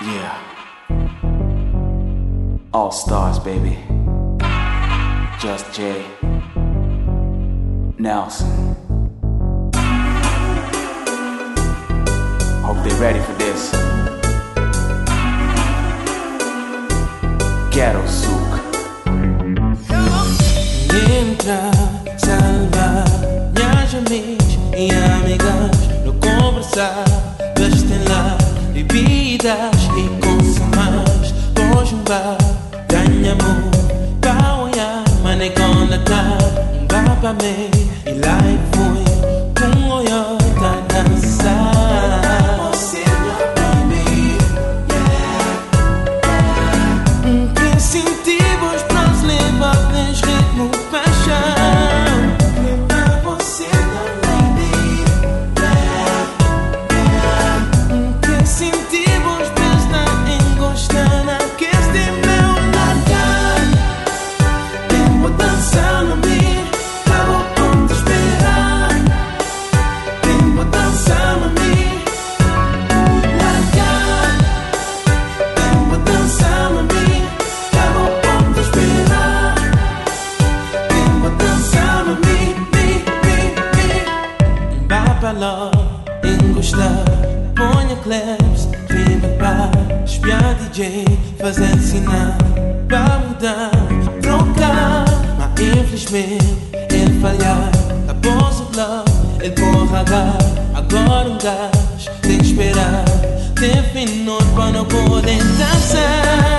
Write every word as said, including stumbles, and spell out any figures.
Yeah. All stars, baby. Just Jay. Nelson. Hope they're ready for this. Ghetto Souk. Entra, salva, minhas amigas e amigas, no conversar, vestem lá, bebidas e consumas, hoje um bar, ganha amor, pau e a mané com la tarde, um bar pra mim, e lá e fui, com o olhar tá dançar. Incentivos para os levar nesse ritmo, paixão. Pra você não lady, incentivos para estar em gostar na que este meu largar. Tempo dançando me, acabo com te esperar. Tempo dançando me, largar. Tempo dançando me. Lá, encostar, ponha claps, firme para espiar D J, fazer sinal para mudar, trocar. Mas infelizmente ele falhar, após o love, ele porra agar. Agora um gás, tem que esperar, tem minuto para não poder dançar.